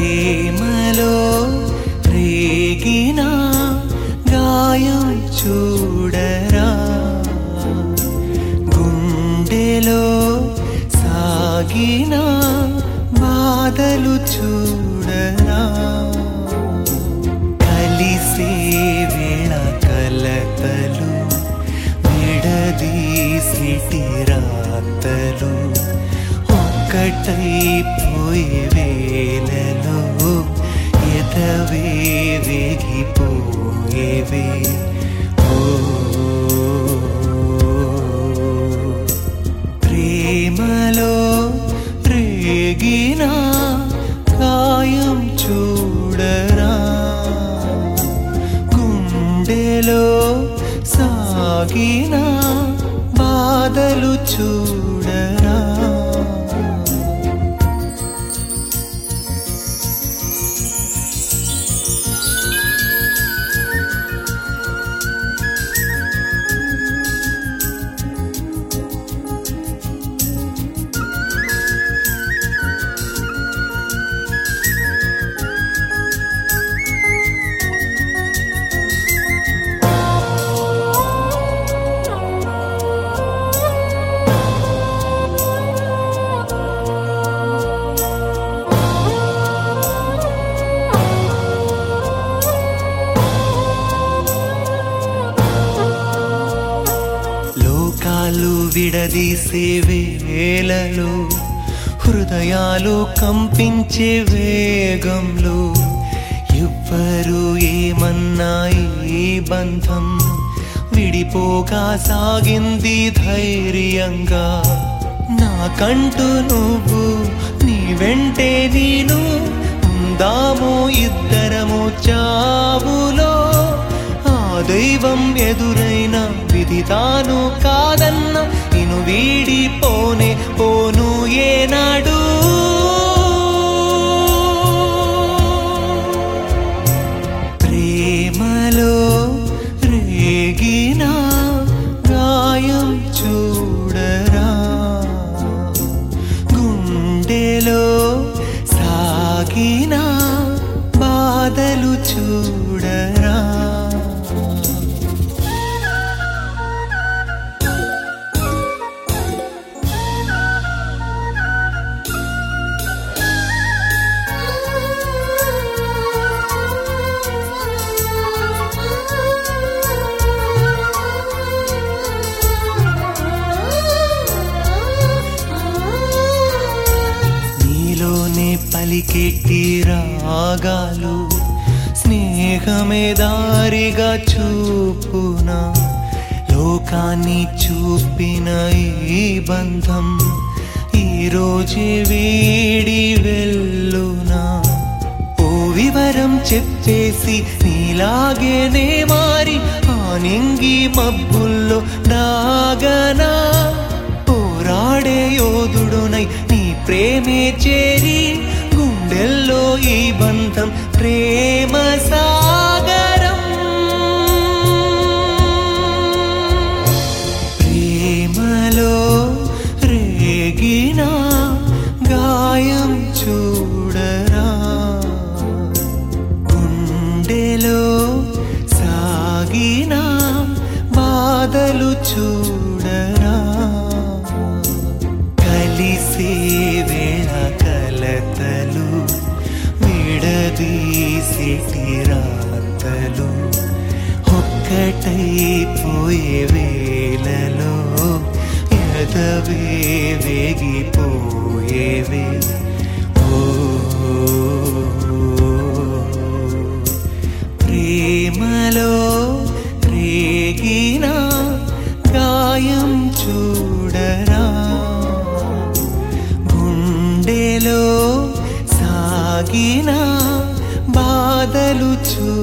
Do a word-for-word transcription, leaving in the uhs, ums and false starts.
ప్రేమలో రేగిన గాయం చూడరా, గుండెలో సాగిన బాధలు చూడరా, కలిసే వేళ కలతలు విడదీసిటి రాతలు ఒక్కటైపోయే వేళలో ఎదవే వేగిపోయేవే. ఓ ప్రేమలో రేగిన గాయం చూడరా, గుండెలో సాగిన బాధలు చూడరా. లోకాలు విడదీసే వేళలో హృదయాలు కంపించే వేగంలో ఎవ్వరు ఏమన్నా ఈ బంధం విడిపోగా సాగింది ధైర్యంగా. నాకంటూ నువ్వు నీ వెంటే నేను ఉందాము ఇద్దరము చావులో. ఆ దైవం ఎదురైన విధి తాను కాదన్న నిన్ను వీడిపోనే పోను ఏనాడు. ప్రేమలో రేగిన గాయం చూడరా, గుండెలో సాగిన బాధలు చూడరా. నీలోనే పలికెట్టి రాగాలు స్నేహమే దారిగా చూపునా, లోకాన్ని చూపిన ఈ బంధం ఈ రోజే వీడి వెళ్ళునా. ఓ వివరం చెప్పేసి నీలాగేనే మారి ఆ నింగి మబ్బుల్లో దాగనా. పోరాడే యోధుడునై నీ ప్రేమే చేరి గుండెల్లో ఈ బంధం ప్రేమ సాగరం. ప్రేమలో రేగిన గాయం చూడరా, గుండెలో సాగిన బాధలు చూడరా, కలిసే వేళ కలతలు విడదీసిటి రాతలు ఒక్కటైపోయే వేళలో ఎదవే వేగిపోయేవే. ఓ ప్రేమలో రేగిన గాయం చూడరా, గుండెలో సాగిన బాధలు చూ